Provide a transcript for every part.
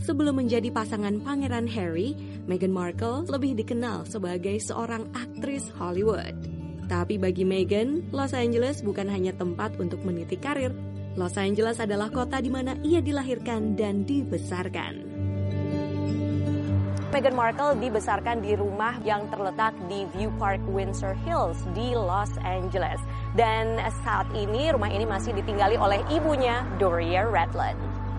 Sebelum menjadi pasangan Pangeran Harry, Meghan Markle lebih dikenal sebagai seorang aktris Hollywood. Tapi bagi Meghan, Los Angeles bukan hanya tempat untuk meniti karir. Los Angeles adalah kota di mana ia dilahirkan dan dibesarkan. Meghan Markle dibesarkan di rumah yang terletak di View Park, Windsor Hills di Los Angeles. Dan saat ini rumah ini masih ditinggali oleh ibunya, Doria Redland.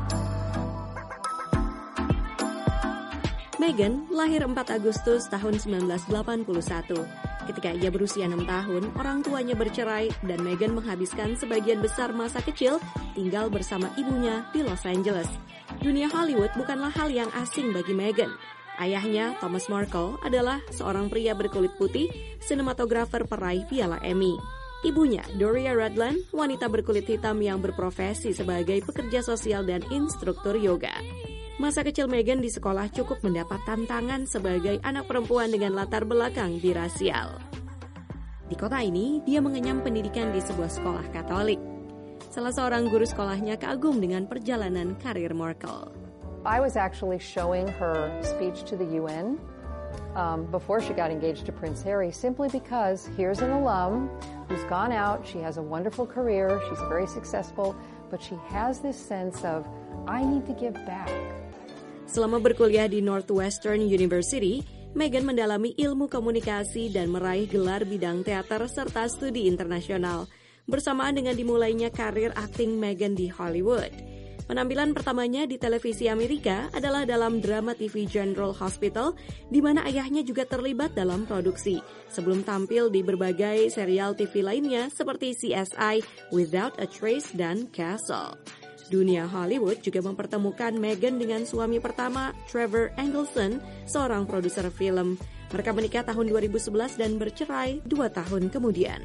Meghan lahir 4 Agustus tahun 1981. Ketika ia berusia 6 tahun, orang tuanya bercerai dan Meghan menghabiskan sebagian besar masa kecil tinggal bersama ibunya di Los Angeles. Dunia Hollywood bukanlah hal yang asing bagi Meghan. Ayahnya, Thomas Markle, adalah seorang pria berkulit putih, sinematografer peraih Piala Emmy. Ibunya, Doria Redland, wanita berkulit hitam yang berprofesi sebagai pekerja sosial dan instruktur yoga. Masa kecil Meghan di sekolah cukup mendapat tantangan sebagai anak perempuan dengan latar belakang birasial. Di kota ini, dia mengenyam pendidikan di sebuah sekolah Katolik. Salah seorang guru sekolahnya kagum dengan perjalanan karir Markle. I was actually showing her speech to the UN before she got engaged to Prince Harry, simply because here's an alum who's gone out, she has a wonderful career, she's very successful, but she has this sense of, I need to give back. Selama berkuliah di Northwestern University, Meghan mendalami ilmu komunikasi dan meraih gelar bidang teater serta studi internasional. Bersamaan dengan dimulainya karir akting Meghan di Hollywood. Penampilan pertamanya di televisi Amerika adalah dalam drama TV General Hospital, di mana ayahnya juga terlibat dalam produksi, sebelum tampil di berbagai serial TV lainnya seperti CSI, Without a Trace, dan Castle. Dunia Hollywood juga mempertemukan Meghan dengan suami pertama, Trevor Engelson, seorang produser film. Mereka menikah tahun 2011 dan bercerai 2 tahun kemudian.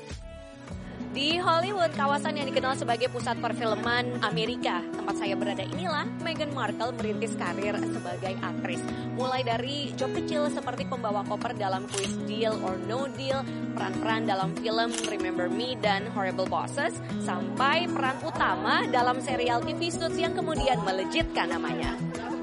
Di Hollywood, kawasan yang dikenal sebagai pusat perfilman Amerika, tempat saya berada inilah Meghan Markle merintis karir sebagai aktris. Mulai dari job kecil seperti pembawa koper dalam kuis Deal or No Deal, peran-peran dalam film Remember Me dan Horrible Bosses, sampai peran utama dalam serial TV Suits yang kemudian melejitkan namanya.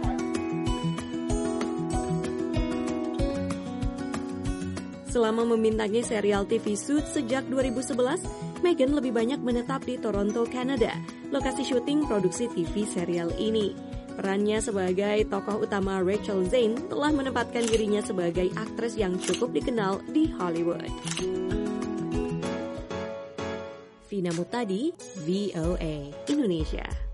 Selama membintangi serial TV Suits sejak 2011, Meghan lebih banyak menetap di Toronto, Kanada, lokasi syuting produksi TV serial ini. Perannya sebagai tokoh utama Rachel Zane telah menempatkan dirinya sebagai aktris yang cukup dikenal di Hollywood. Vina Mutadi, VOA Indonesia.